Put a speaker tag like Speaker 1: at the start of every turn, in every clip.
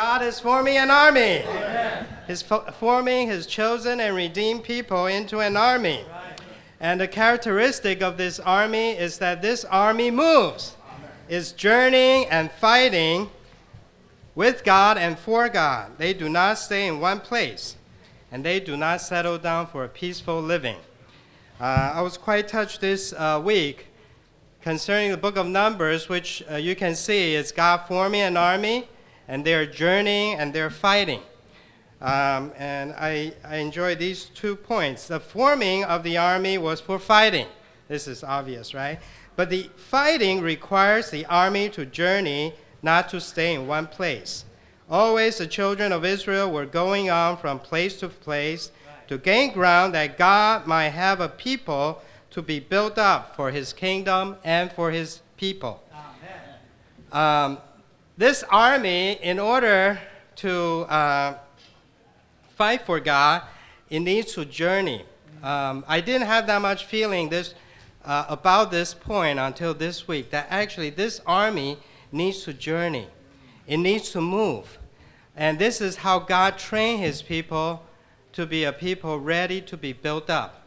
Speaker 1: God is forming an army. He's forming his chosen and redeemed people into an army. And the characteristic of this army is that this army moves, is journeying and fighting with God and for God. They do not stay in one place, and they do not settle down for a peaceful living. I was quite touched this week concerning the book of Numbers, which you can see is God forming an army, and they're journeying and they're fighting. And I enjoy these 2 points. The forming of the army was for fighting. This is obvious, right? But the fighting requires the army to journey, not to stay in one place. Always the children of Israel were going on from place to place to gain ground that God might have a people to be built up for his kingdom and for his people. This army, in order to fight for God, it needs to journey. I didn't have that much feeling about this point until this week, that actually this army needs to journey. It needs to move. And this is how God trained his people to be a people ready to be built up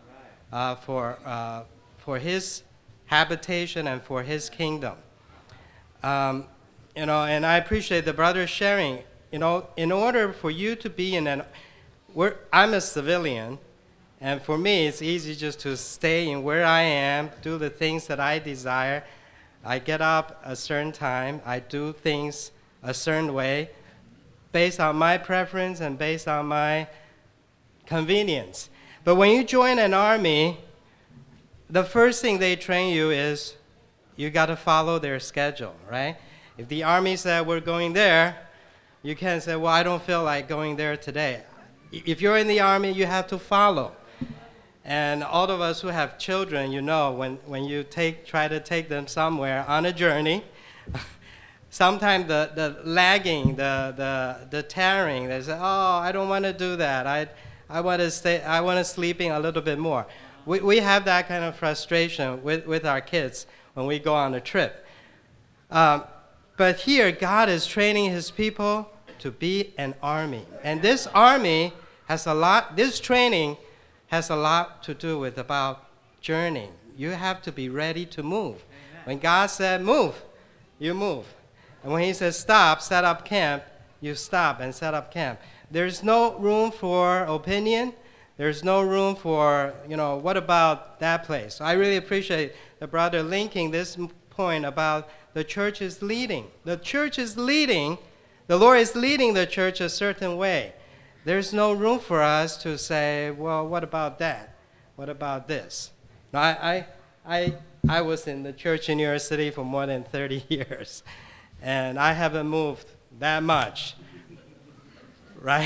Speaker 1: for his habitation and for his kingdom. And I appreciate the brother sharing. In order for you to be I'm a civilian, and for me it's easy just to stay in where I am, do the things that I desire. I get up a certain time, I do things a certain way, based on my preference and based on my convenience. But when you join an army, the first thing they train you is you got to follow their schedule, right? If the army said we're going there, you can't say, well, I don't feel like going there today. If you're in the army, you have to follow. And all of us who have children, when you try to take them somewhere on a journey, sometimes the lagging, the tearing, they say, oh, I don't want to do that. I want to sleeping a little bit more. We have that kind of frustration with our kids when we go on a trip. But here, God is training his people to be an army. And this army this training has a lot to do with about journeying. You have to be ready to move. Amen. When God said move, you move. And when he says stop, set up camp, you stop and set up camp. There's no room for opinion. There's no room for, what about that place? So I really appreciate the brother linking this point about the church is leading. The church is leading. The Lord is leading the church a certain way. There's no room for us to say, well, what about that? What about this? Now, I was in the church in New York City for more than 30 years, and I haven't moved that much, right?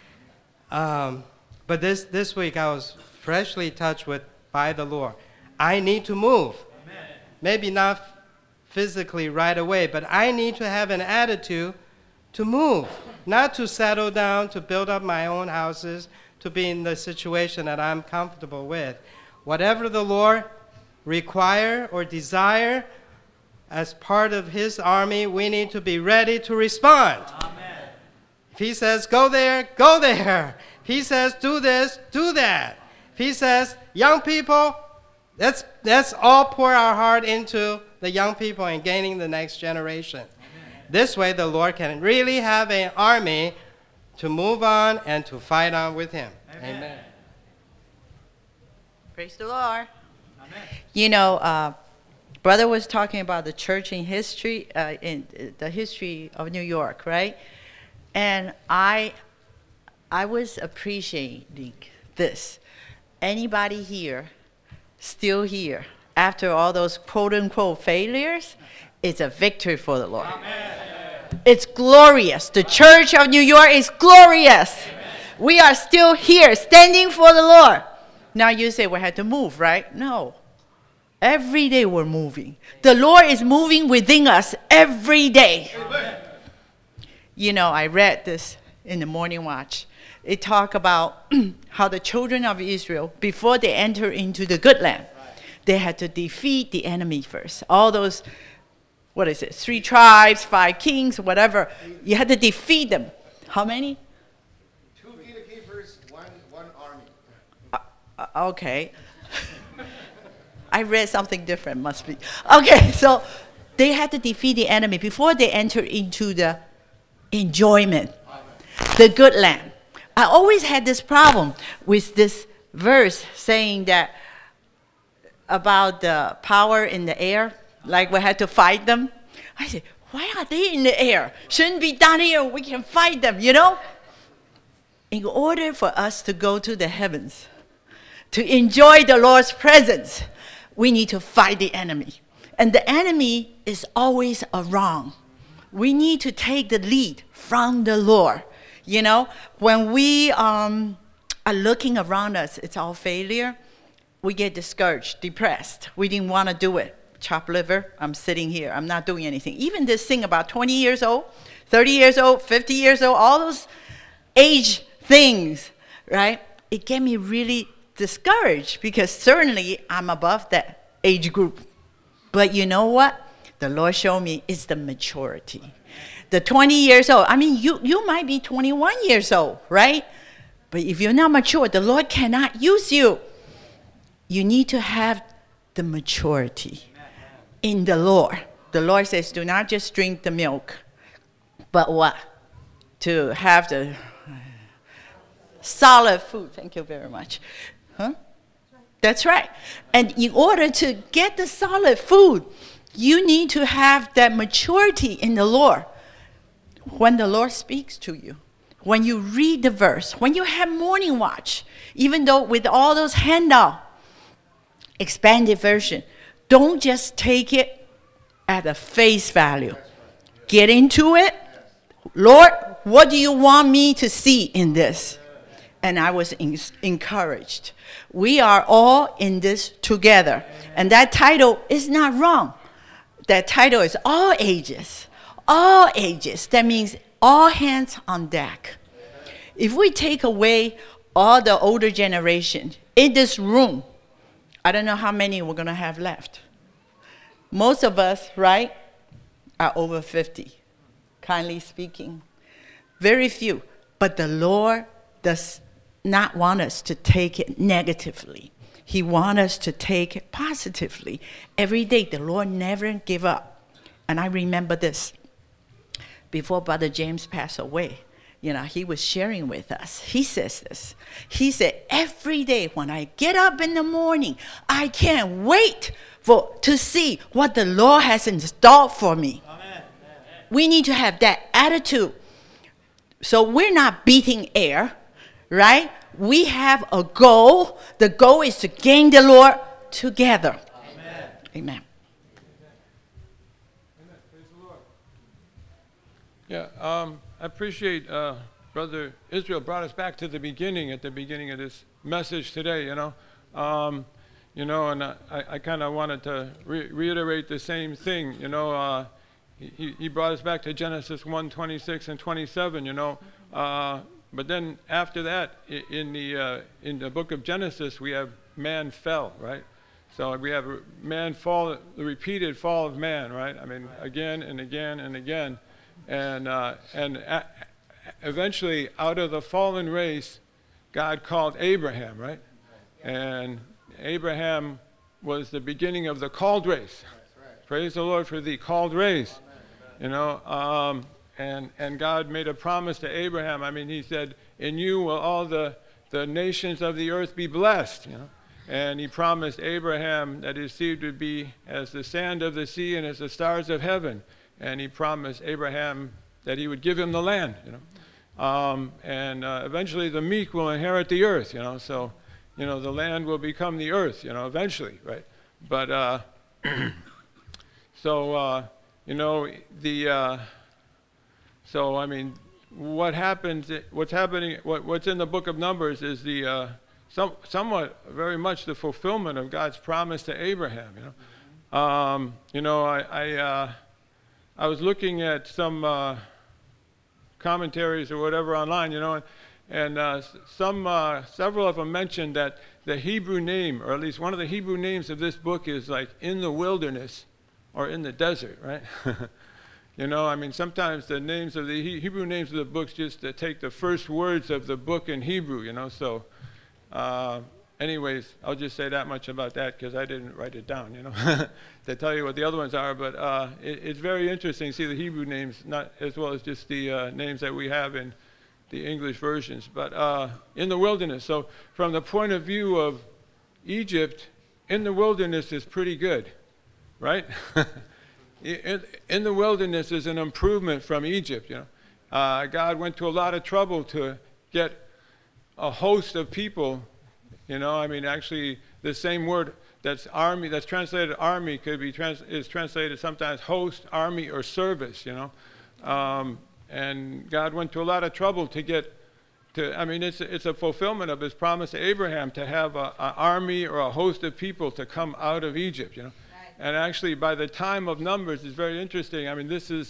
Speaker 1: But this week I was freshly touched by the Lord. I need to move. Amen. Maybe not physically right away, but I need to have an attitude to move, not to settle down, to build up my own houses, to be in the situation that I'm comfortable with. Whatever the Lord require or desire as part of his army, we need to be ready to respond. Amen. If he says, go there, go there. If he says, do this, do that. If he says, young people, let's all pour our heart into the young people and gaining the next generation. This way, the Lord can really have an army to move on and to fight on with him. Amen.
Speaker 2: Praise the Lord. Amen. Brother was talking about the church in history, in the history of New York, right? And I was appreciating this. Anybody here, still here, after all those quote-unquote failures, it's a victory for the Lord. Amen. It's glorious. The church of New York is glorious. Amen. We are still here, standing for the Lord. Now you say we had to move, right? No. Every day we're moving. The Lord is moving within us every day. Amen. I read this in the Morning Watch. It talk about how the children of Israel, before they enter into the good land, they had to defeat the enemy first. All those 3 tribes, 5 kings, whatever. You had to defeat them. How many?
Speaker 3: 2 gatekeepers, one army.
Speaker 2: Okay. I read something different, must be. Okay, so they had to defeat the enemy before they enter into the enjoyment, the good land. I always had this problem with this verse saying that about the power in the air, like we had to fight them. I said, why are they in the air? Shouldn't be down here, we can fight them, you know? In order for us to go to the heavens, to enjoy the Lord's presence, we need to fight the enemy. And the enemy is always around. We need to take the lead from the Lord. You know, when we are looking around us, it's all failure. We get discouraged, depressed. We didn't want to do it. Chopped liver, I'm sitting here. I'm not doing anything. Even this thing about 20 years old, 30 years old, 50 years old, all those age things, right? It get me really discouraged because certainly I'm above that age group. But you know what? The Lord showed me it's the maturity. The 20 years old, I mean, you might be 21 years old, right? But if you're not mature, the Lord cannot use you. You need to have the maturity in the Lord. The Lord says, do not just drink the milk, but what? To have the solid food. Thank you very much. Huh? That's right. And in order to get the solid food, you need to have that maturity in the Lord. When the Lord speaks to you, when you read the verse, when you have morning watch, even though with all those handout, expanded version, don't just take it at a face value. Get into it. Lord, what do you want me to see in this? And I was encouraged. We are all in this together. And that title is not wrong. That title is all ages. All ages. That means all hands on deck. If we take away all the older generation in this room, I don't know how many we're going to have left. Most of us, right, are over 50, kindly speaking. Very few. But the Lord does not want us to take it negatively. He wants us to take it positively. Every day, the Lord never give up. And I remember this. Before Brother James passed away, you know, he was sharing with us. He says this. He said, every day when I get up in the morning, I can't wait to see what the Lord has in store for me. Amen. We need to have that attitude. So we're not beating air, right? We have a goal. The goal is to gain the Lord together. Amen. Amen.
Speaker 4: Yeah, I appreciate Brother Israel brought us back to the beginning, at the beginning of this message today, you know. And I kind of wanted to reiterate the same thing, you know. He brought us back to Genesis 1:26 and 27, you know. But then after that, in the book of Genesis, we have man fell, right? So we have man fall, the repeated fall of man, right? I mean, again and again and again. And eventually, out of the fallen race, God called Abraham, right? And Abraham was the beginning of the called race. Praise the Lord for the called race. You know, and God made a promise to Abraham. I mean, he said, in you will all the nations of the earth be blessed, you know. And he promised Abraham that his seed would be as the sand of the sea and as the stars of heaven. And he promised Abraham that he would give him the land, you know. Eventually the meek will inherit the earth, you know. So, you know, the land will become the earth, you know, eventually, right? But, you know, so, I mean, what's in the book of Numbers is somewhat very much the fulfillment of God's promise to Abraham, you know. You know, I was looking at some commentaries or whatever online, you know, and several of them mentioned that the Hebrew name, or at least one of the Hebrew names of this book is like in the wilderness or in the desert, right? You know, I mean, sometimes the names of the Hebrew names of the books just take the first words of the book in Hebrew, you know. So, anyways, I'll just say that much about that because I didn't write it down, you know, to tell you what the other ones are. But it's very interesting to see the Hebrew names, not as well as just the names that we have in the English versions. But in the wilderness, so from the point of view of Egypt, in the wilderness is pretty good, right? In the wilderness is an improvement from Egypt, you know. God went to a lot of trouble to get a host of people, you know. I mean, actually, the same word that's army, that's translated army, could be is translated sometimes host, army, or service, you know. And God went to a lot of trouble to get to. I mean, it's a fulfillment of His promise to Abraham to have an army or a host of people to come out of Egypt, you know. And actually, by the time of Numbers, it's very interesting. I mean, this is,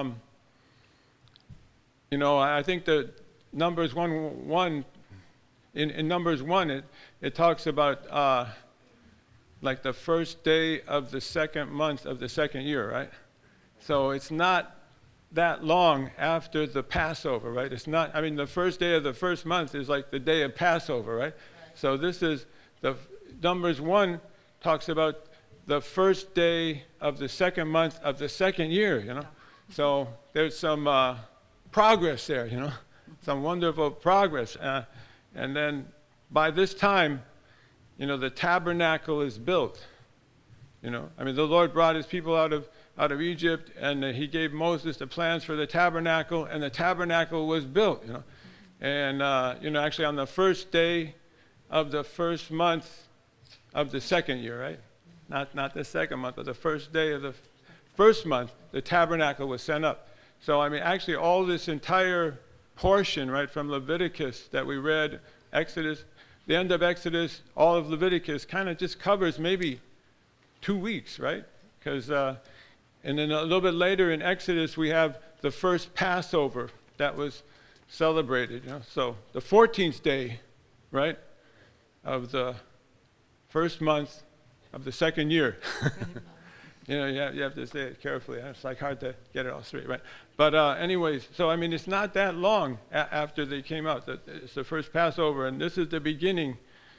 Speaker 4: you know, I think that Numbers 1:1, in Numbers 1, it talks about like the first day of the second month of the second year, right? So it's not that long after the Passover, right? It's not, I mean, the first day of the first month is like the day of Passover, right? So this is, Numbers 1 talks about the first day of the second month of the second year, you know. So there's some progress there, you know, some wonderful progress. And then by this time, you know, the tabernacle is built, you know. I mean, the Lord brought His people out of Egypt, and He gave Moses the plans for the tabernacle, and the tabernacle was built, you know. And, you know, actually on the first day of the first month of the second year, right? Not the second month, but the first day of the first month, the tabernacle was sent up. So, I mean, actually all this entire portion, right, from Leviticus that we read, Exodus, the end of Exodus, all of Leviticus kind of just covers maybe 2 weeks, right? Because, and then a little bit later in Exodus, we have the first Passover that was celebrated, you know. So the 14th day, right, of the first month of the second year. You know, you have to say it carefully. It's like hard to get it all straight, right? But anyways, so I mean, it's not that long after they came out. It's the first Passover, and this is the beginning.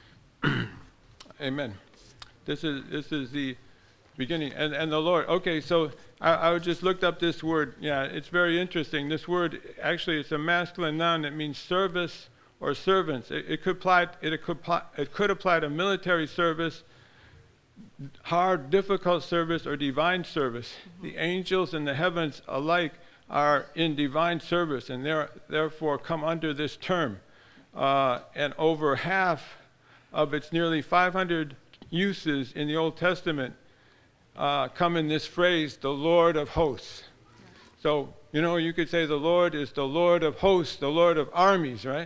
Speaker 4: Amen. This is the beginning. And the Lord, okay, so I just looked up this word. Yeah, it's very interesting. This word, actually, it's a masculine noun. It means service or servants. It could apply to military service, hard, difficult service, or divine service. Mm-hmm. The angels in the heavens alike are in divine service, and therefore come under this term. And over half of its nearly 500 uses in the Old Testament come in this phrase, the Lord of hosts. Yeah. So, you know, you could say the Lord is the Lord of hosts, the Lord of armies, right?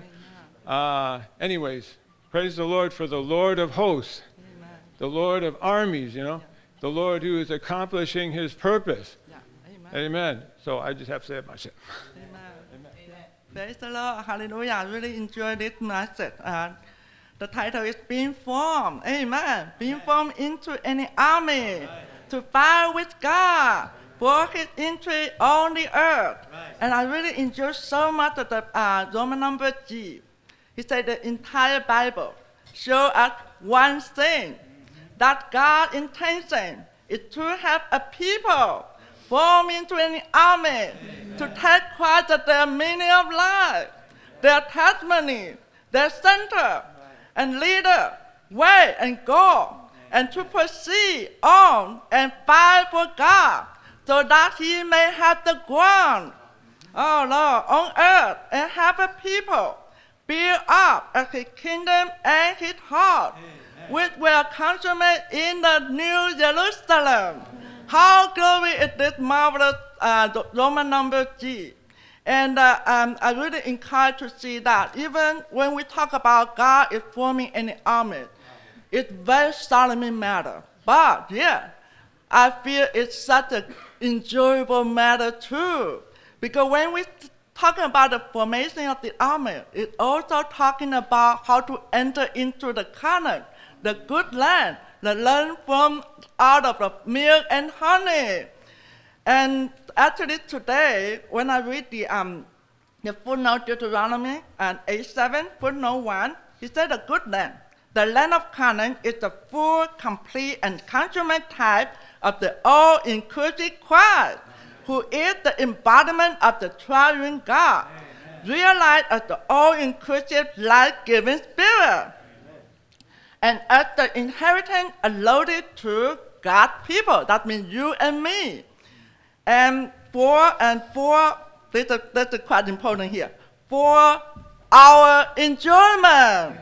Speaker 4: Anyways, praise the Lord for the Lord of hosts. The Lord of armies, you know, the Lord who is accomplishing His purpose.
Speaker 5: Yeah.
Speaker 4: Amen. So I just have to say it myself.
Speaker 5: Amen. Praise the Lord. Hallelujah. I really enjoyed this message. The title is Being Formed. Amen. Being formed into any army to fight with God for His entry on the earth. And I really enjoyed so much of the Roman number G. He said the entire Bible shows us one thing, that God's intention is to have a people form into an army to take Christ as their meaning of life, their testimony, their center, and leader, way and goal, and to proceed on and fight for God so that He may have the ground, oh Lord, on earth, and have a people build up as His kingdom and His heart, which will consummate in the New Jerusalem. How glory is this marvelous Roman number G. And I really encourage to see that even when we talk about God is forming an army, it's very solemn matter. But yeah, I feel it's such an enjoyable matter too. Because when we talking about the formation of the army, it's also talking about how to enter into the Canaan, the good land, the land from out of the milk and honey. And actually today, when I read the footnote Deuteronomy and 8:7, footnote 1, he said a good land. The land of Canaan is the full, complete, and consummate type of the all-inclusive Christ, who is the embodiment of the triune God, realized as the all-inclusive, life-giving Spirit, and as the inheritance allotted to God's people. That means you and me. And for, that's quite important here, for our enjoyment.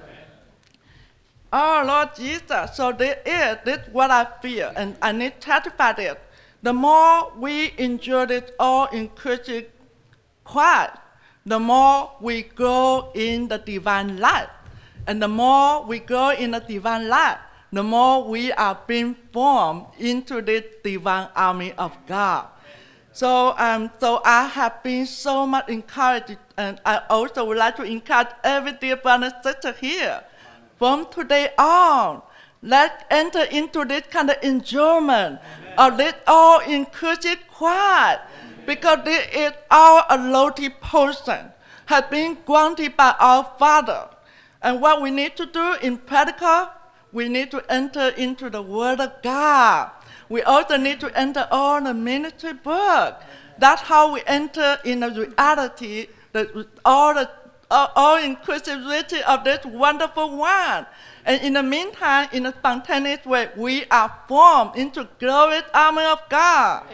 Speaker 5: Oh, Lord Jesus, so this is what I feel, and I need to testify this. The more we enjoy this all-inclusive Christ, the more we grow in the divine life. And the more we grow in the divine life, the more we are being formed into this divine army of God. So I have been so much encouraged, and I also would like to encourage every dear brother and sister here. From today on, let's enter into this kind of enjoyment of this all-inclusive Christ, because this is our allotted portion, has been granted by our Father. And what we need to do in practical, we need to enter into the Word of God. We also need to enter all the ministry book. That's how we enter in the reality, all the all-inclusivity of this wonderful one. And in the meantime, in a spontaneous way, we are formed into glorious army of God.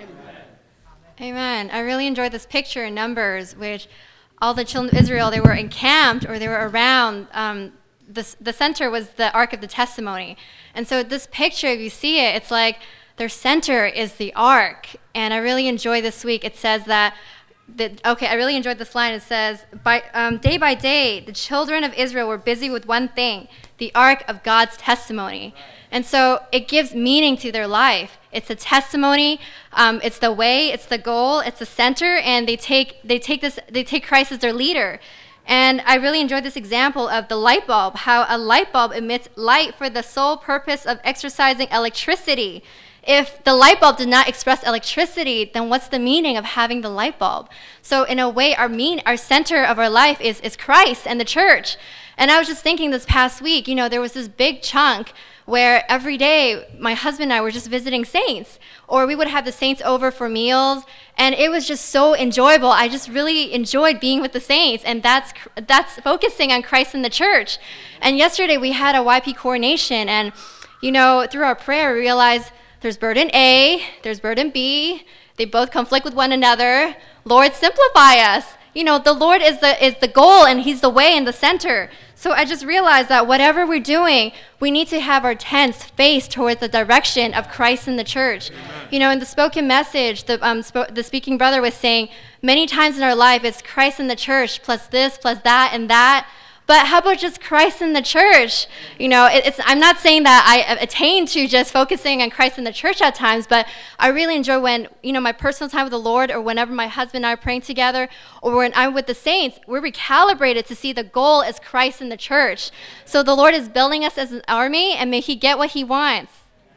Speaker 6: Amen. I really enjoyed this picture in Numbers, which all the children of Israel, they were encamped or they were around. The center was the Ark of the Testimony. And so this picture, if you see it, it's like their center is the Ark. And I really enjoyed this week. It says that I really enjoyed this line. It says, day by day, the children of Israel were busy with one thing, the Ark of God's testimony. And so it gives meaning to their life. It's a testimony, it's the way, it's the goal, it's the center, and they take Christ as their leader. And I really enjoyed this example of the light bulb, how a light bulb emits light for the sole purpose of exercising electricity. If the light bulb did not express electricity, then what's the meaning of having the light bulb? So in a way, our center of our life is Christ and the church. And I was just thinking this past week, there was this big chunk where every day my husband and I were just visiting saints, or we would have the saints over for meals, and it was just so enjoyable. I just really enjoyed being with the saints, and that's focusing on Christ and the church. And yesterday we had a YP coronation, and through our prayer we realized there's burden A, there's burden B. They both conflict with one another. Lord, simplify us. The Lord is the goal, and He's the way and the center. So I just realized that whatever we're doing, we need to have our tents faced towards the direction of Christ and the church. Amen. In the spoken message, the speaking brother was saying, many times in our life, it's Christ and the church, plus this, plus that, and that. But how about just Christ and the church? I'm not saying that I attain to just focusing on Christ and the church at times, but I really enjoy when, my personal time with the Lord, or whenever my husband and I are praying together, or when I'm with the saints, we're recalibrated to see the goal as Christ and the church. So the Lord is building us as an army, and may He get what He wants.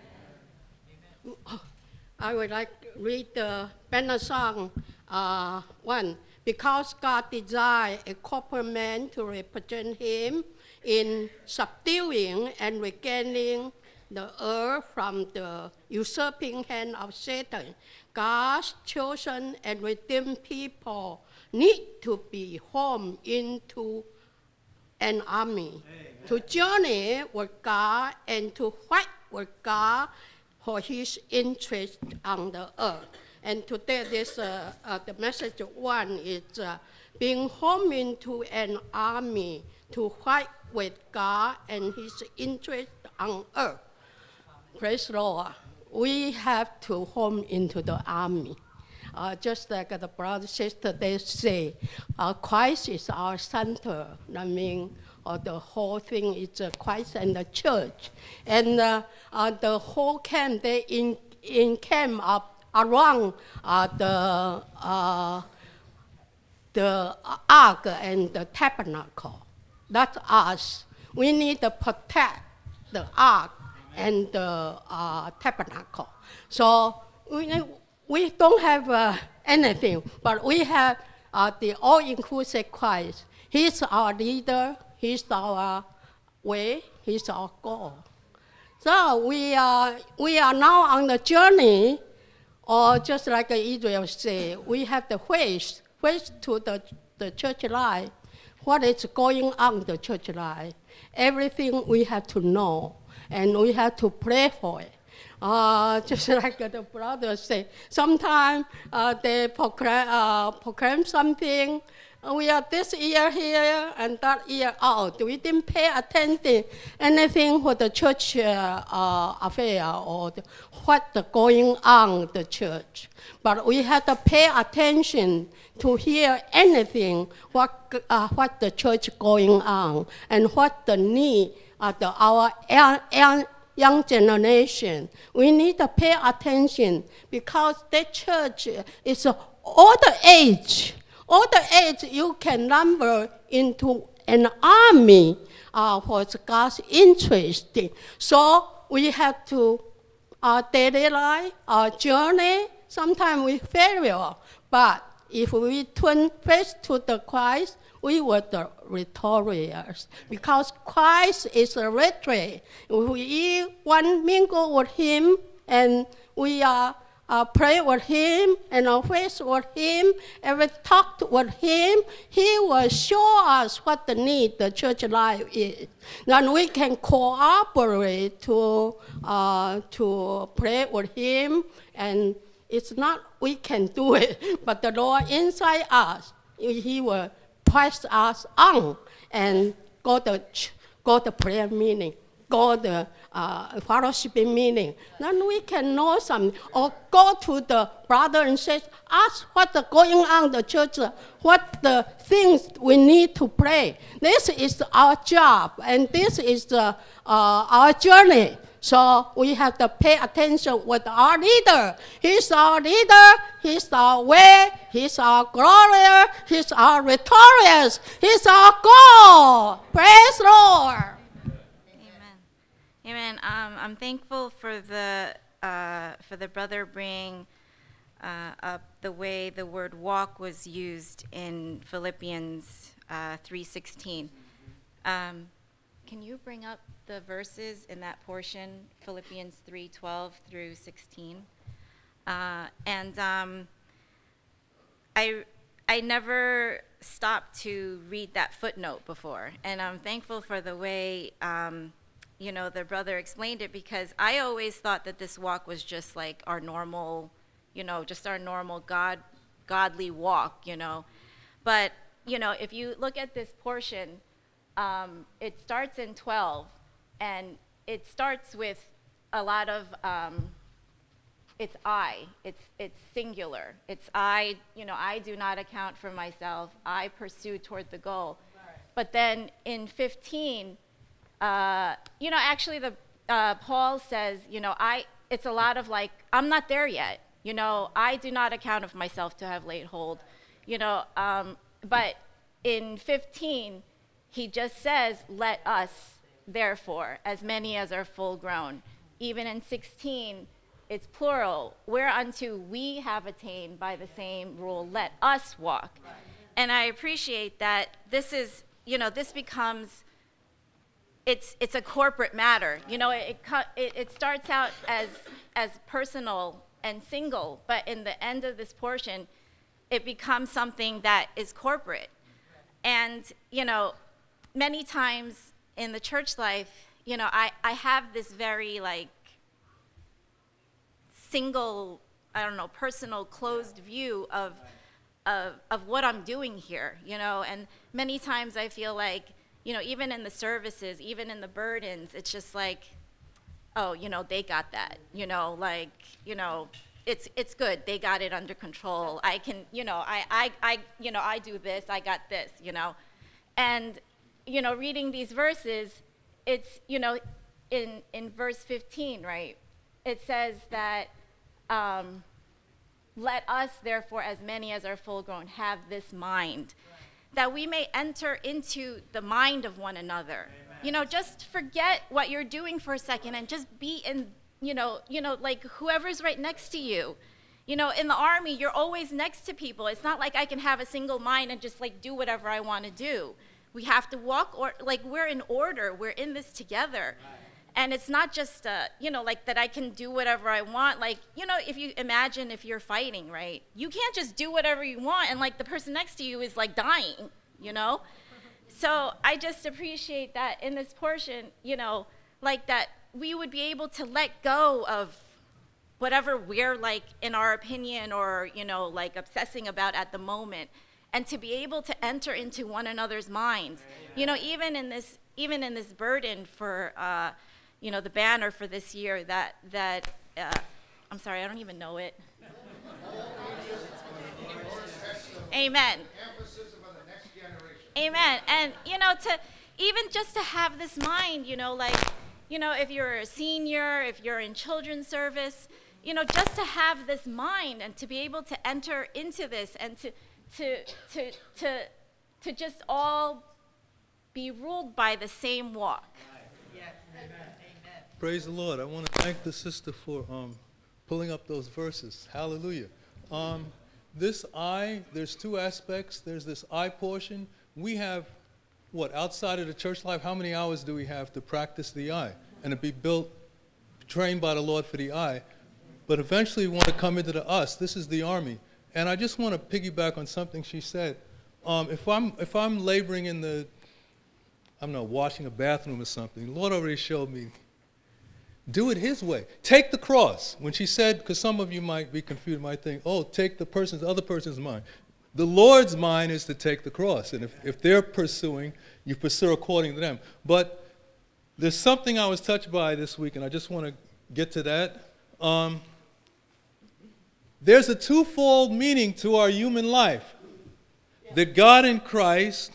Speaker 7: I would like to read the banner song 1. Because God designed a corporate man to represent Him in subduing and regaining the earth from the usurping hand of Satan, God's chosen and redeemed people need to be formed into an army, to journey with God and to fight with God for His interest on the earth. And today, the message 1 is being formed into an army to fight with God and His interest on earth. Praise the Lord. We have to form into the army. Just like the brother sister, they say, Christ is our center. I mean, the whole thing is Christ and the church. And the whole camp, they in camp up around the ark and the tabernacle. That's us. We need to protect the ark and the tabernacle. So we don't have anything, but we have the all-inclusive Christ. He's our leader. He's our way. He's our goal. So we are now on the journey, or just like Israel say, we have the face to the church life. What is going on in the church life? Everything we have to know, and we have to pray for it. Just like the brother said, sometimes they proclaim something. We are this year here and that year out. We didn't pay attention anything for the church affair or what's going on in the church. But we have to pay attention to hear anything what the church going on and what the need of our young generation. We need to pay attention because the church is all the age. All the age you can number into an army for God's interest. So we have to, our daily life, our journey, sometimes we fail. But if we turn face to the Christ, we were the victorious. Because Christ is a victory. If we want mingle with Him and we are pray with Him and our face with Him, and we talk with Him, He will show us what the need the church life is. Then we can cooperate to pray with Him, and it's not we can do it, but the Lord inside us, He will press us on and go to prayer meeting. Go the fellowship meeting, then we can know something. Or go to the brother and say, ask what's going on in the church, what the things we need to pray. This is our job, and this is our journey. So we have to pay attention with our leader. He's our leader, He's our way, He's our glory, He's our victorious, He's our goal. Praise the Lord.
Speaker 8: Amen. I'm thankful for the brother bringing up the way the word walk was used in Philippians 3:16. Can you bring up the verses in that portion, Philippians 3:12 through 16? I never stopped to read that footnote before, and I'm thankful for the way the brother explained it, because I always thought that this walk was just like our normal, just our normal godly walk, But, if you look at this portion, it starts in 12, and it starts with a lot of, it's I, it's singular. It's I, I do not account for myself. I pursue toward the goal. But then in 15, actually Paul says, it's a lot of like, I'm not there yet. I do not account of myself to have laid hold, but in 15, he just says, let us, therefore, as many as are full grown. Even in 16, it's plural, whereunto we have attained by the same rule, let us walk. Right. And I appreciate that this is, this becomes, it's a corporate matter. It starts out as personal and single, but in the end of this portion, it becomes something that is corporate. And, many times in the church life, I have this very single, personal, closed view of what I'm doing here, and many times I feel like, even in the services, even in the burdens, it's just like, oh, they got that, it's good. They got it under control. I can, I do this, I got this, And, reading these verses, it's, in verse 15, right? It says that, let us, therefore, as many as are full grown, have this mind, that we may enter into the mind of one another. Amen. Just forget what you're doing for a second and just be in, like whoever's right next to you, You know, in the army, you're always next to people. It's not like I can have a single mind and just like do whatever I want to do. We have to walk, or like we're in order. We're in this together. And it's not just, you know, like that I can do whatever I want. Like, you know, if you imagine if you're fighting, right? You can't just do whatever you want and like the person next to you is like dying, you know? So I just appreciate that in this portion, you know, like that we would be able to let go of whatever we're like in our opinion or, you know, like obsessing about at the moment, and to be able to enter into one another's minds. You know, even in this burden for, you know, the banner for this year that I'm sorry, I don't even know it. Amen. Amen. And, you know, to even just to have this mind, you know, like, you know, if you're a senior, if you're in children's service, you know, just to have this mind and to be able to enter into this and to just all be ruled by the same walk.
Speaker 9: Praise the Lord. I want to thank the sister for pulling up those verses. Hallelujah. This I, there's two aspects. There's this I portion. We have, outside of the church life, how many hours do we have to practice the I and to be built, trained by the Lord for the I? But eventually we want to come into the us. This is the army. And I just want to piggyback on something she said. If I'm laboring in the, I don't know, washing a bathroom or something, the Lord already showed me, do it his way. Take the cross. When she said, because some of you might be confused, might think, oh, take the other person's mind. The Lord's mind is to take the cross. And if they're pursuing, you pursue according to them. But there's something I was touched by this week, and I just want to get to that. There's a twofold meaning to our human life. That God in Christ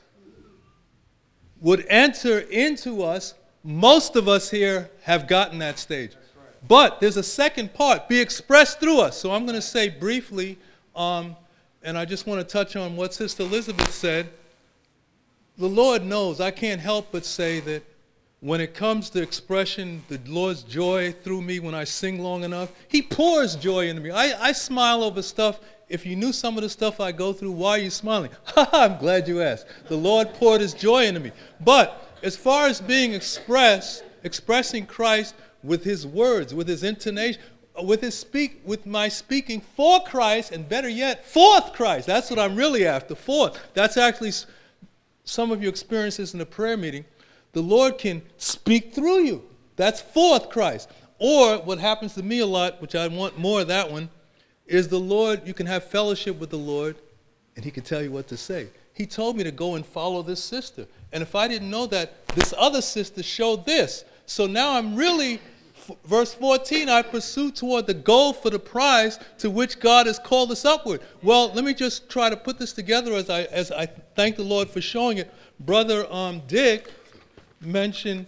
Speaker 9: would enter into us. Most of us here have gotten that stage. But there's a second part, be expressed through us. So I'm going to say briefly, and I just want to touch on what Sister Elizabeth said. The Lord knows, I can't help but say that when it comes to expression, the Lord's joy through me when I sing long enough, He pours joy into me. I smile over stuff. If you knew some of the stuff I go through, why are you smiling? I'm glad you asked. The Lord poured His joy into me. But as far as being expressing Christ with His words, with His intonation, with my speaking for Christ, and better yet, forth Christ. That's what I'm really after, forth. That's actually some of your experiences in the prayer meeting. The Lord can speak through you. That's forth Christ. Or what happens to me a lot, which I want more of that one, is the Lord, you can have fellowship with the Lord, and He can tell you what to say. He told me to go and follow this sister. And if I didn't know that, this other sister showed this. So now I'm really, verse 14, I pursue toward the goal for the prize to which God has called us upward. Well, let me just try to put this together as I thank the Lord for showing it. Brother Dick mentioned,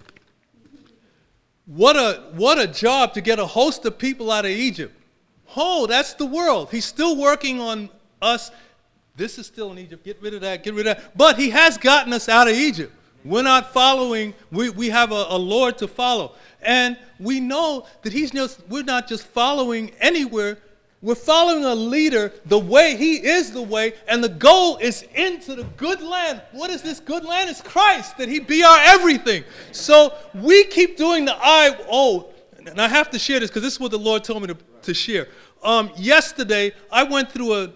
Speaker 9: what a job to get a host of people out of Egypt. Oh, that's the world. He's still working on us. This is still in Egypt. Get rid of that, get rid of that. But He has gotten us out of Egypt. We're not following. We have a Lord to follow. And we know that we're not just following anywhere. We're following a leader the way He is the way. And the goal is into the good land. What is this good land? It's Christ, that He be our everything. So we keep doing the and I have to share this because this is what the Lord told me to share. Yesterday, I went through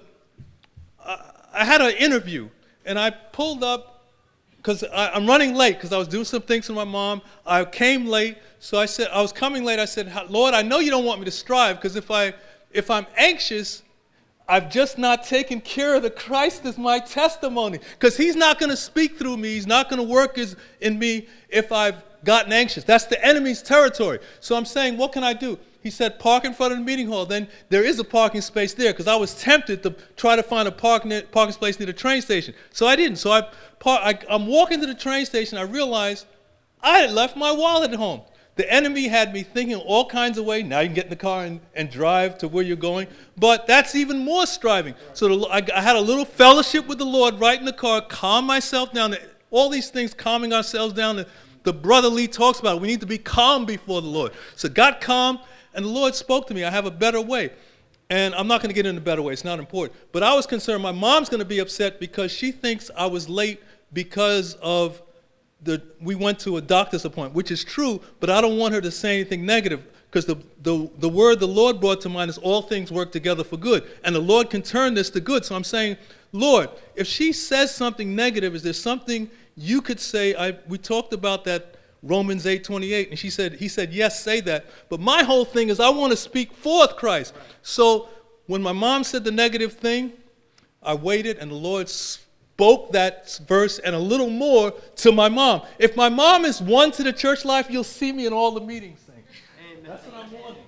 Speaker 9: I had an interview, and I pulled up, because I'm running late, because I was doing some things with my mom. I came late, so I said, I was coming late. I said, Lord, I know You don't want me to strive, because if I'm anxious, I've just not taken care of the Christ as my testimony, because He's not going to speak through me. He's not going to work in me if I've gotten anxious. That's the enemy's territory. So I'm saying, what can I do? He said, park in front of the meeting hall. Then there is a parking space there, because I was tempted to try to find a parking space near the train station. So I didn't. So I'm walking to the train station. I realized I had left my wallet at home. The enemy had me thinking all kinds of ways. Now you can get in the car and drive to where you're going. But that's even more striving. So I had a little fellowship with the Lord right in the car, calm myself down. All these things, calming ourselves down. The Brother Lee talks about it. We need to be calm before the Lord. So got calm. And the Lord spoke to me, I have a better way. And I'm not going to get into better way. It's not important. But I was concerned my mom's going to be upset because she thinks I was late because of we went to a doctor's appointment, which is true, but I don't want her to say anything negative because the word the Lord brought to mind is all things work together for good. And the Lord can turn this to good. So I'm saying, Lord, if she says something negative, is there something you could say? We talked about that Romans 8:28, and he said, yes, say that. But my whole thing is I want to speak forth Christ. So when my mom said the negative thing, I waited, and the Lord spoke that verse and a little more to my mom. If my mom is one to the church life, you'll see me in all the meetings. Amen. That's what I'm wanting.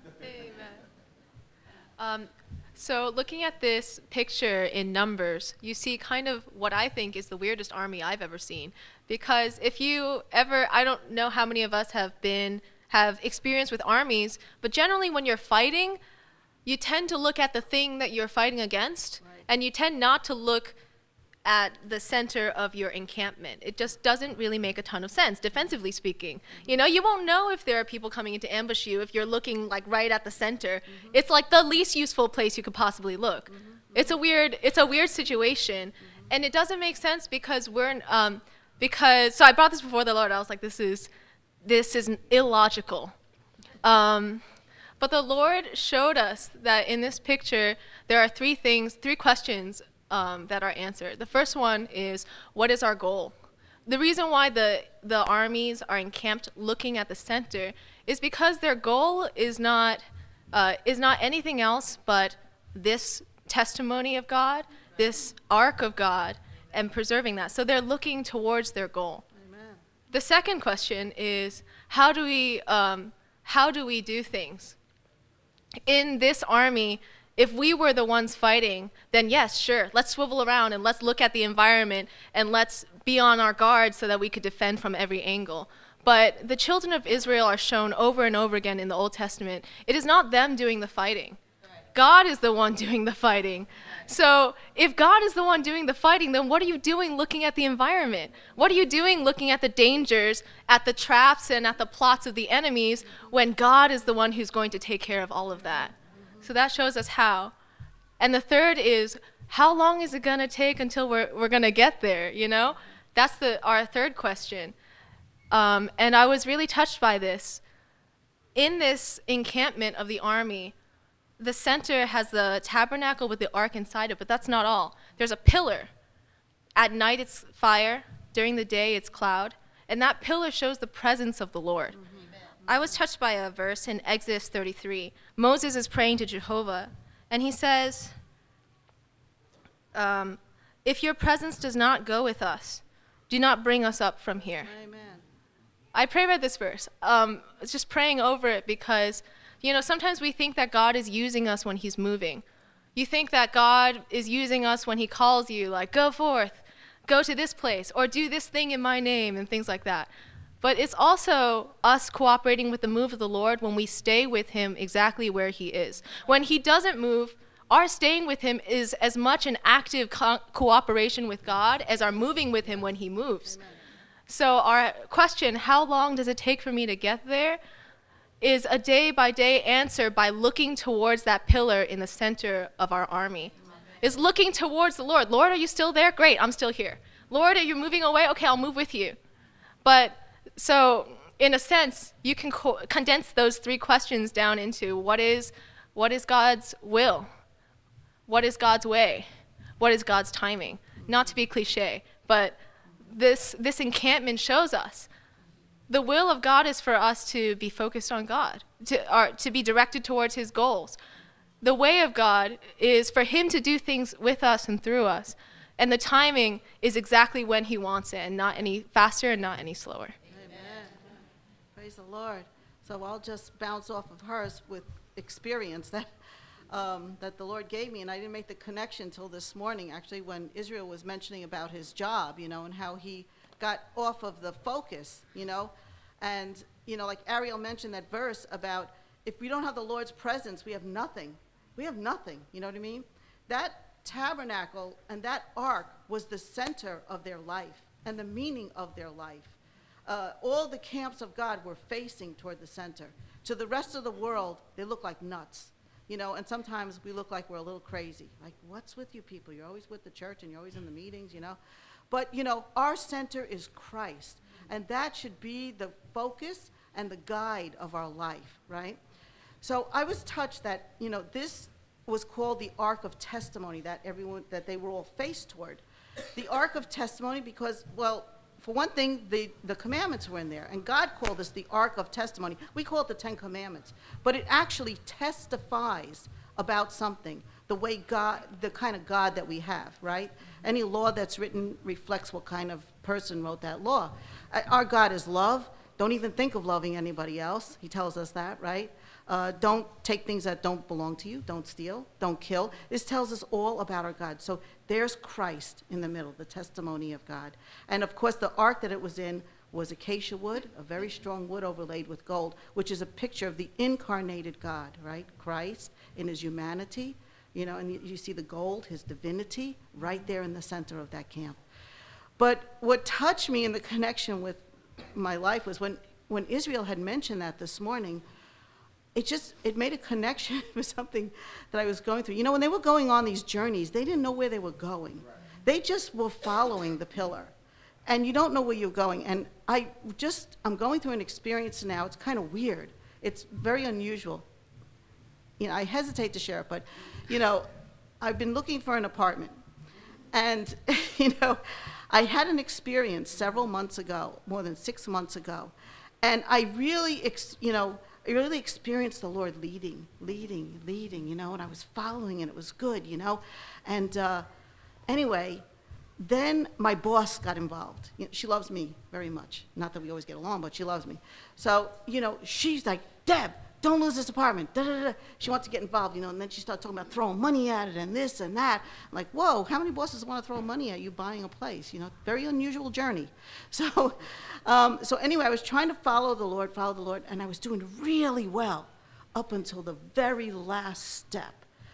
Speaker 10: Amen. So looking at this picture in Numbers, you see kind of what I think is the weirdest army I've ever seen. Because if you ever, I don't know how many of us have experience with armies, but generally when you're fighting, you tend to look at the thing that you're fighting against, and you tend not to look at the center of your encampment. It just doesn't really make a ton of sense, defensively speaking. You know, you won't know if there are people coming in to ambush you if you're looking like right at the center. It's like the least useful place you could possibly look. It's a weird situation, and it doesn't make sense because so I brought this before the Lord. I was like, this is illogical. But the Lord showed us that in this picture, there are three questions that are answered. The first one is, what is our goal? The reason why the armies are encamped looking at the center is because their goal is not anything else but this testimony of God, this ark of God, and preserving that. So they're looking towards their goal. Amen. The second question is, how do we do things? In this army, if we were the ones fighting, then yes, sure, let's swivel around and let's look at the environment and let's be on our guard so that we could defend from every angle. But the children of Israel are shown over and over again in the Old Testament. It is not them doing the fighting. God is the one doing the fighting. So if God is the one doing the fighting, then what are you doing looking at the environment? What are you doing looking at the dangers, at the traps, and at the plots of the enemies when God is the one who's going to take care of all of that? So that shows us how. And the third is, how long is it going to take until we're going to get there, you know? That's our third question. And I was really touched by this. In this encampment of the army, the center has the tabernacle with the ark inside it, but that's not all. There's a pillar. At night it's fire, during the day it's cloud, and that pillar shows the presence of the Lord. I was touched by a verse in Exodus 33. Moses is praying to Jehovah, and he says, if your presence does not go with us, do not bring us up from here.
Speaker 7: Amen.
Speaker 10: I pray about this verse. Just praying over it because, you know, sometimes we think that God is using us when he's moving. You think that God is using us when he calls you, like, go forth, go to this place, or do this thing in my name, and things like that. But it's also us cooperating with the move of the Lord when we stay with him exactly where he is. When he doesn't move, our staying with him is as much an active cooperation with God as our moving with him when he moves. Amen. So our question, how long does it take for me to get there, is a day-by-day answer by looking towards that pillar in the center of our army. Amen. Is looking towards the Lord. Lord, are you still there? Great, I'm still here. Lord, are you moving away? Okay, I'll move with you. But so in a sense, you can condense those three questions down into what is God's will? What is God's way? What is God's timing? Not to be cliche, but this encampment shows us the will of God is for us to be focused on God, to be directed towards his goals. The way of God is for him to do things with us and through us. And the timing is exactly when he wants it, and not any faster and not any slower.
Speaker 11: Amen. Praise the Lord. So I'll just bounce off of hers with experience that the Lord gave me, and I didn't make the connection till this morning, actually, when Israel was mentioning about his job, you know, and how he got off of the focus, you know. And, you know, like Ariel mentioned that verse about if we don't have the Lord's presence, we have nothing. We have nothing, you know what I mean? That tabernacle and that ark was the center of their life and the meaning of their life. All the camps of God were facing toward the center. To the rest of the world, they look like nuts. You know, and sometimes we look like we're a little crazy. Like, what's with you people? You're always with the church and you're always in the meetings, you know. But, you know, our center is Christ. And that should be the focus and the guide of our life, right? So I was touched that, you know, this was called the Ark of Testimony that they were all faced toward. The Ark of Testimony because, well, for one thing, the commandments were in there, and God called this the Ark of Testimony. We call it the Ten Commandments, but it actually testifies about something, the way God, the kind of God that we have, right? Any law that's written reflects what kind of person wrote that law. Our God is love. Don't even think of loving anybody else. He tells us that, right? Don't take things that don't belong to you. Don't steal. Don't kill. This tells us all about our God. So there's Christ in the middle, the testimony of God. And of course, the ark that it was in was acacia wood, a very strong wood overlaid with gold, which is a picture of the incarnated God, right? Christ in his humanity, you know, and you see the gold, his divinity, right there in the center of that camp. But what touched me in the connection with my life was when Israel had mentioned that this morning, it made a connection with something that I was going through. You know, when they were going on these journeys, they didn't know where they were going. They just were following the pillar. And you don't know where you're going. And I'm going through an experience now. It's kind of weird. It's very unusual. You know, I hesitate to share it, but, you know, I've been looking for an apartment. And, you know, I had an experience several months ago, more than 6 months ago. And I really, I really experienced the Lord leading, you know, and I was following, and it was good, you know. And anyway, then my boss got involved. You know, she loves me very much. Not that we always get along, but she loves me. So, you know, she's like, Deb, don't lose this apartment. Da, da, da. She wants to get involved, you know, and then she started talking about throwing money at it and this and that. I'm like, whoa, how many bosses want to throw money at you buying a place? You know, very unusual journey. So, so anyway, I was trying to follow the Lord, and I was doing really well up until the very last step,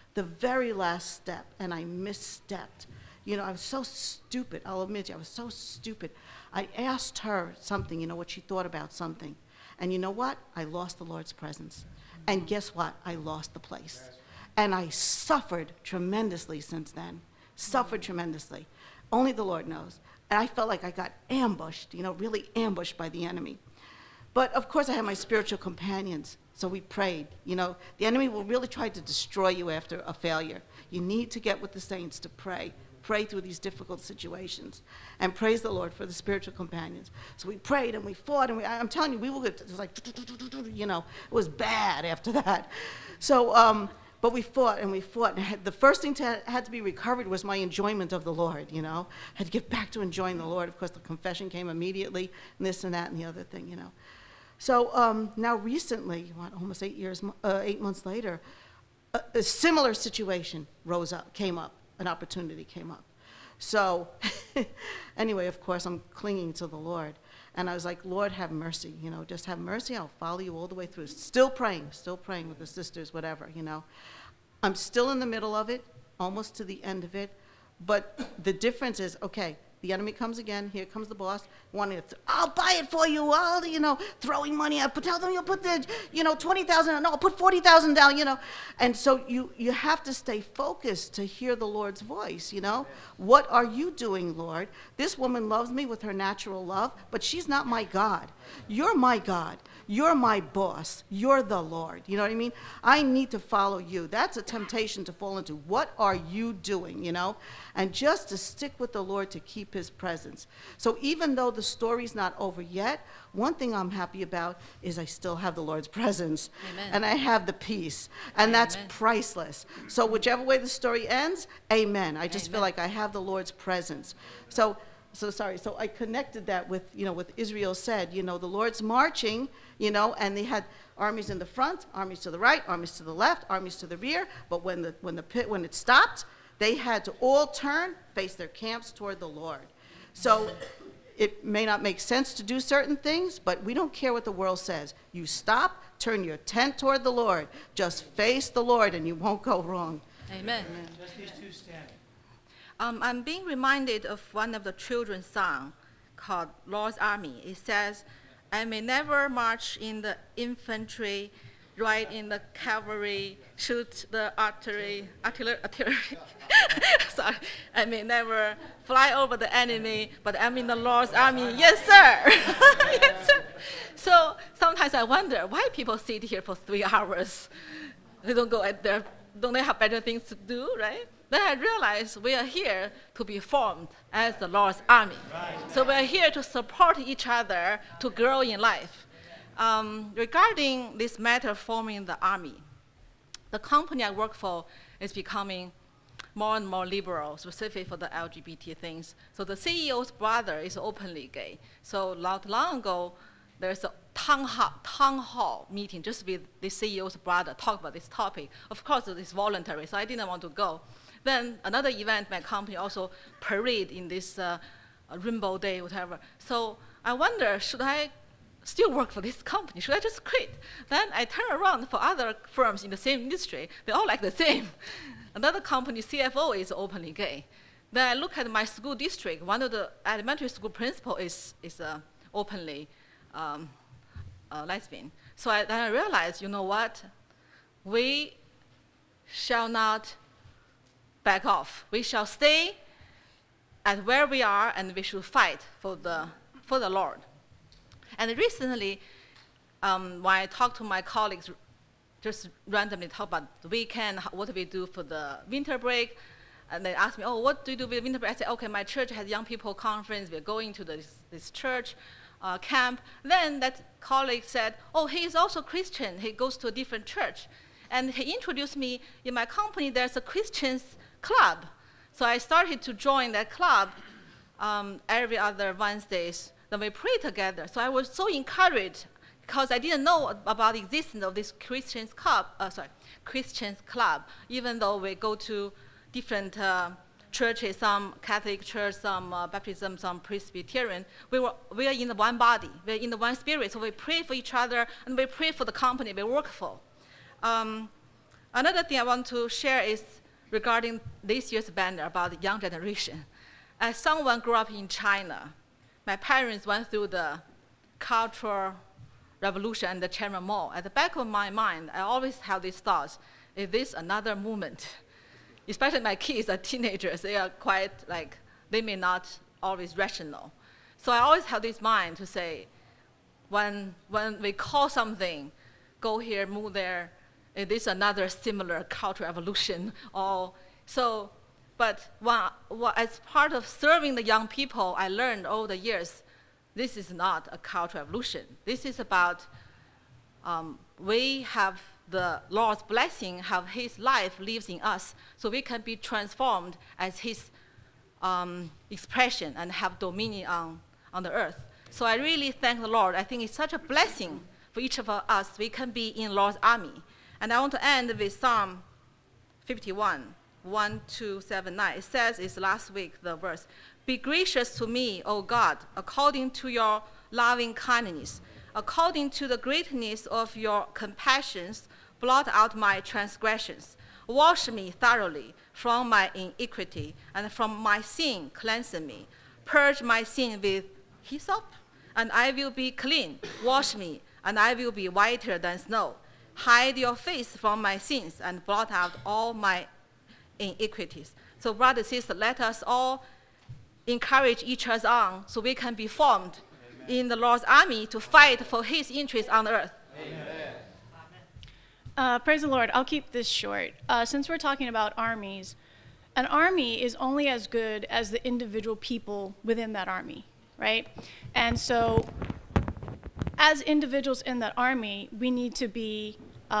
Speaker 11: and I misstepped. You know, I was so stupid. I'll admit you, I was so stupid. I asked her something, you know, what she thought about something. And you know what? I lost the Lord's presence. And guess what? I lost the place. And I suffered tremendously since then. Suffered tremendously. Only the Lord knows. And I felt like I got ambushed, you know, really ambushed by the enemy. But of course I had my spiritual companions. So we prayed. You know, the enemy will really try to destroy you after a failure. You need to get with the saints to pray. Pray through these difficult situations, and praise the Lord for the spiritual companions. So we prayed and we fought, and I'm telling you, we were good. It was like, you know, it was bad after that. So, but we fought and we fought. And the first thing had to be recovered was my enjoyment of the Lord, you know. I had to get back to enjoying the Lord. Of course, the confession came immediately, and this and that and the other thing, you know. So now recently, almost 8 months later, a similar situation came up. An opportunity came up. So anyway, of course, I'm clinging to the Lord. And I was like, Lord, have mercy, you know, just have mercy. I'll follow you all the way through. Still praying with the sisters, whatever, you know. I'm still in the middle of it, almost to the end of it. But the difference is, okay, the enemy comes again. Here comes the boss. Wanting to, I'll buy it for you. I'll, you know, throwing money out. But tell them you'll put the, you know, $20,000. No, I'll put $40,000 down. You know, and so you have to stay focused to hear the Lord's voice. You know, what are you doing, Lord? This woman loves me with her natural love, but she's not my God. You're my God. You're my boss. You're the Lord. You know what I mean? I need to follow you. That's a temptation to fall into. What are you doing? You know, and just to stick with the Lord to keep his presence. So even though the story's not over yet, one thing I'm happy about is I still have the Lord's presence. Amen. And I have the peace, and that's priceless. So whichever way the story ends, amen. I just feel like I have the Lord's presence. So I connected that with, you know, what Israel said, you know, the Lord's marching, you know, and they had armies in the front, armies to the right, armies to the left, armies to the rear, but when it stopped, they had to all turn, face their camps toward the Lord. So it may not make sense to do certain things, but we don't care what the world says. You stop, turn your tent toward the Lord, just face the Lord, and you won't go wrong.
Speaker 12: Amen.
Speaker 1: Just these two standing.
Speaker 12: I'm being reminded of one of the children's songs called Lord's Army. It says, I may never march in the infantry, ride in the cavalry, shoot the artillery. Sorry, I may never fly over the enemy, but I'm in the Lord's army. Yes, sir. Yes, sir. So sometimes I wonder why people sit here for 3 hours. They don't go at their, don't they have better things to do, right? Then I realized we are here to be formed as the Lord's army. Right. So we are here to support each other to grow in life. Regarding this matter of forming the army, the company I work for is becoming more and more liberal, specifically for the LGBT things. So the CEO's brother is openly gay. So not long ago, there's a town hall meeting just with the CEO's brother, talk about this topic. Of course, it's voluntary, so I didn't want to go. Then another event, my company also parade in this Rainbow Day, whatever. So I wonder, should I still work for this company? Should I just quit? Then I turn around for other firms in the same industry. They all like the same. Another company, CFO, is openly gay. Then I look at my school district. One of the elementary school principal is openly lesbian. So then I realized, you know what? We shall not back off. We shall stay at where we are, and we should fight for the Lord. And recently, when I talk to my colleagues, just randomly talk about the weekend, what do we do for the winter break, and they ask me, oh, what do you do with winter break? I say, okay, my church has young people conference. We're going to this church camp. Then that colleague said, oh, he is also Christian. He goes to a different church. And he introduced me, in my company, there's a Christians club. So I started to join that club every other Wednesdays. Then we pray together. So I was so encouraged because I didn't know about the existence of this Christians club, even though we go to different churches, some Catholic church, some Baptism, some Presbyterian. We are in the one body. We're in the one spirit. So we pray for each other, and we pray for the company we work for. Another thing I want to share is regarding this year's banner about the young generation. As someone grew up in China, my parents went through the Cultural Revolution and the Tiananmen Mall. At the back of my mind, I always have these thoughts: is this another movement? Especially my kids are teenagers. They are quite they may not always rational. So I always have this mind to say, when we call something, go here, move there, is this another similar cultural evolution? But as part of serving the young people, I learned over the years, this is not a cultural evolution. This is about we have the Lord's blessing, have His life lives in us, so we can be transformed as His expression and have dominion on the earth. So I really thank the Lord. I think it's such a blessing for each of us. We can be in Lord's army. And I want to end with Psalm 51, 1, 2, 7, 9. It says, it's last week, the verse, be gracious to me, O God, according to your loving kindness. According to the greatness of your compassions, blot out my transgressions. Wash me thoroughly from my iniquity, and from my sin cleanse me. Purge my sin with hyssop, and I will be clean. Wash me, and I will be whiter than snow. Hide your face from my sins, and blot out all my iniquities. So brothers and sisters, let us all encourage each other on so we can be formed in the Lord's army to fight for His interests on earth.
Speaker 13: Amen. Praise the Lord. I'll keep this short. Since we're talking about armies, an army is only as good as the individual people within that army, right? And so as individuals in that army, we need to be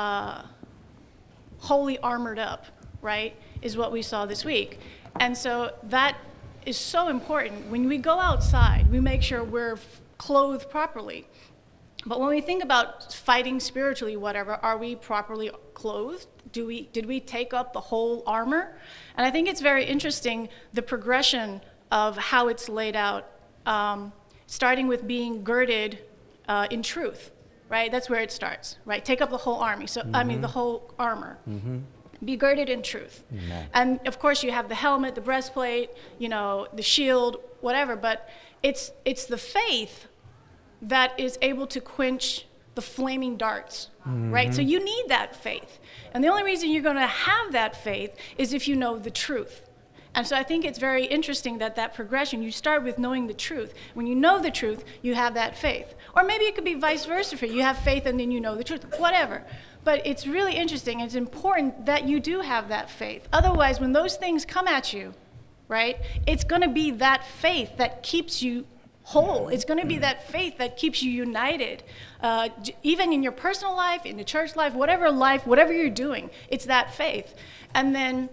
Speaker 13: wholly armored up, right, is what we saw this week. And so that is so important. When we go outside, we make sure we're clothed properly. But when we think about fighting spiritually, whatever, are we properly clothed? Did we take up the whole armor? And I think it's very interesting, the progression of how it's laid out, starting with being girded in truth, right? That's where it starts, right? Take up the whole army. So, the whole armor. Mm-hmm. Be girded in truth. Amen. And of course you have the helmet, the breastplate, the shield, whatever, but it's the faith that is able to quench the flaming darts right? So you need that faith. And the only reason you're going to have that faith is if you know the truth. And so I think it's very interesting that progression, you start with knowing the truth. When you know the truth, you have that faith. Or maybe it could be vice versa for you. You have faith and then you know the truth, whatever. But it's really interesting. It's important that you do have that faith. Otherwise, when those things come at you, right, it's going to be that faith that keeps you whole. It's going to be that faith that keeps you united. Even in your personal life, in the church life, whatever you're doing, it's that faith. And then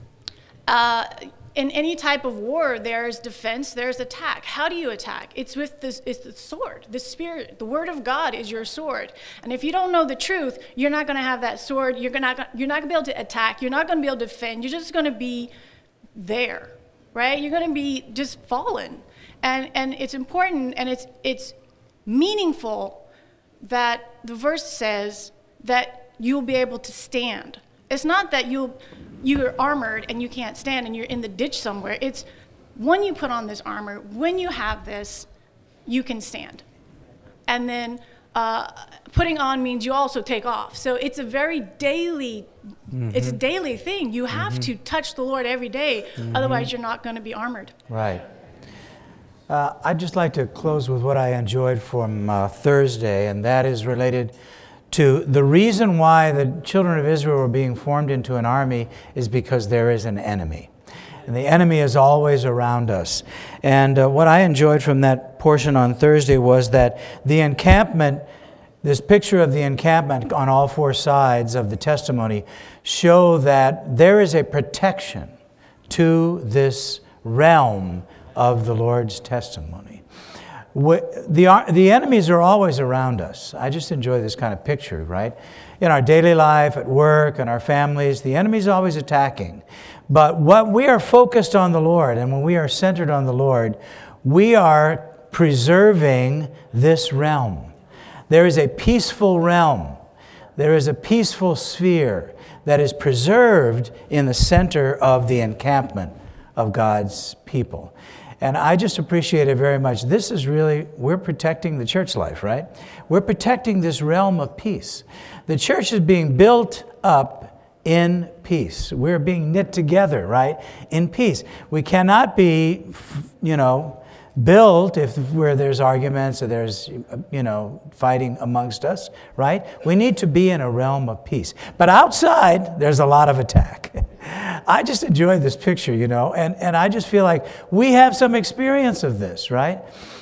Speaker 13: in any type of war, there's defense, there's attack. How do you attack? It's with it's the sword, the Spirit. The Word of God is your sword. And if you don't know the truth, you're not going to have that sword. You're not going to be able to attack. You're not going to be able to defend. You're just going to be there, right? You're going to be just fallen. And it's important and it's meaningful that the verse says that you'll be able to stand. It's not that you're armored and you can't stand and you're in the ditch somewhere. It's when you put on this armor, when you have this, you can stand. And then putting on means you also take off. So it's a very daily, it's a daily thing. You have to touch the Lord every day, otherwise you're not going to be armored.
Speaker 14: Right. I'd just like to close with what I enjoyed from Thursday, and that is related to the reason why the children of Israel were being formed into an army is because there is an enemy. And the enemy is always around us. And what I enjoyed from that portion on Thursday was that the encampment, this picture of the encampment on all four sides of the testimony, show that there is a protection to this realm of the Lord's testimony. The enemies are always around us. I just enjoy this kind of picture, right? In our daily life, at work, in our families, the enemy's always attacking. But what we are focused on the Lord, and when we are centered on the Lord, we are preserving this realm. There is a peaceful realm. There is a peaceful sphere that is preserved in the center of the encampment of God's people. And I just appreciate it very much. This is really, we're protecting the church life, right? We're protecting this realm of peace. The church is being built up in peace. We're being knit together, right? In peace. We cannot be, built where there's arguments or there's, fighting amongst us, right? We need to be in a realm of peace. But outside, there's a lot of attack. I just enjoyed this picture, and I just feel like we have some experience of this, right?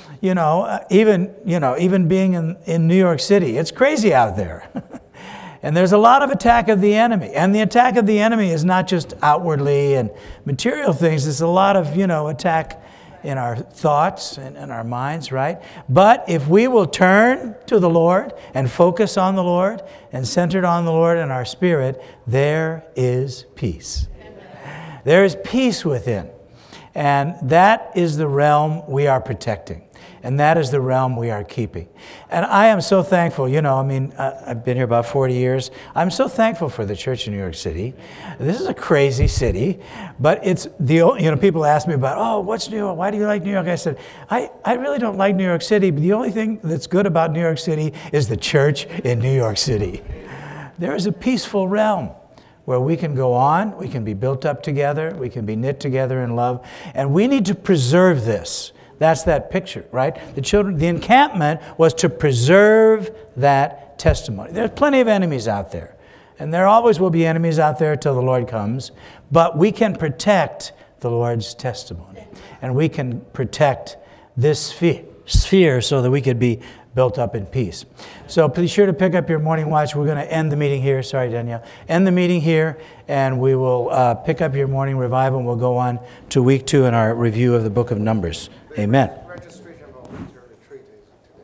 Speaker 14: Even being in New York City, it's crazy out there. And there's a lot of attack of the enemy. And the attack of the enemy is not just outwardly and material things. There's a lot of, attack in our thoughts and in our minds, right? But if we will turn to the Lord and focus on the Lord and centered on the Lord in our spirit, there is peace. Amen. There is peace within. And that is the realm we are protecting. And that is the realm we are keeping. And I am so thankful, I've been here about 40 years. I'm so thankful for the church in New York City. This is a crazy city, but it's people ask me about, what's New York? Why do you like New York? I said, I really don't like New York City, but the only thing that's good about New York City is the church in New York City. There is a peaceful realm where we can go on, we can be built up together, we can be knit together in love, and we need to preserve this. That's that picture, right? The encampment was to preserve that testimony. There's plenty of enemies out there. And there always will be enemies out there till the Lord comes. But we can protect the Lord's testimony. And we can protect this sphere so that we could be built up in peace. So be sure to pick up your morning watch. We're going to end the meeting here. Sorry, Danielle. End the meeting here, and we will pick up your morning revival, and we'll go on to week 2 in our review of the book of Numbers. Amen.